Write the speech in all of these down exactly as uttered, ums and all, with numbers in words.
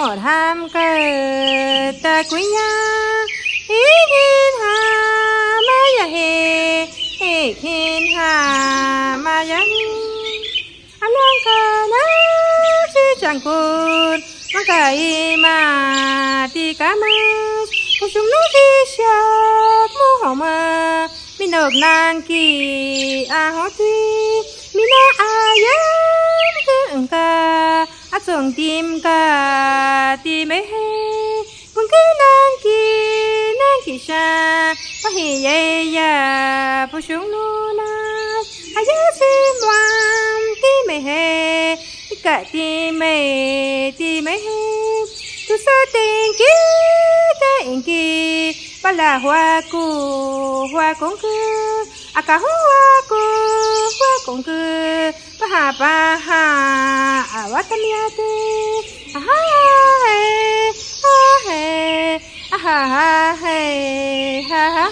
một ham cơ ta quý nha ý hin hà ma ya he he hin hà ma ya anh đang cơ na chỉ chẳng cồn mà cái mà đi cá mơ cuộc sống nó đi xa mua họ mà mình nộp nàng kỳ à họ tuy mình đã à yếm thương ca à tưởng tìm ca tìm mấy he cũng cứ nàng kỳ nàng kỳ xa có hề dây ya cuộc sống nó na à yếm xin ngoan tìm mấy he cả tìm mấy tìm mấy he tu sa tình kỳ tình kỳ ba là hoa cù hoa cũng cứ à cả hoa cù hoa cũng cứ ba ha ba ha à wat tâm ya te à ha he ha he à ha ha he ha ha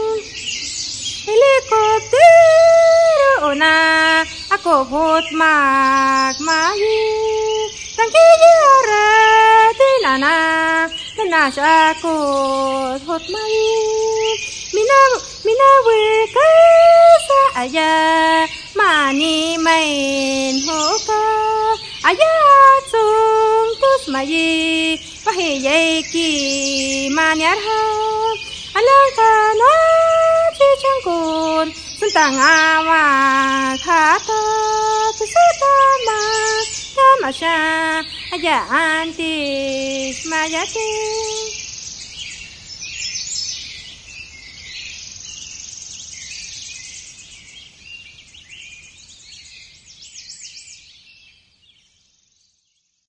helicopter ona ako hot mag magi tang ki yara te na na na sa ko hot mai mina mina we ka sa aya mani main ho ka aya chung tus mai pa he ye ki manyar ha alang ka na chi chang kun sun tang awa kha ta tu sa ta ma ta ma sha aya anti ma ya te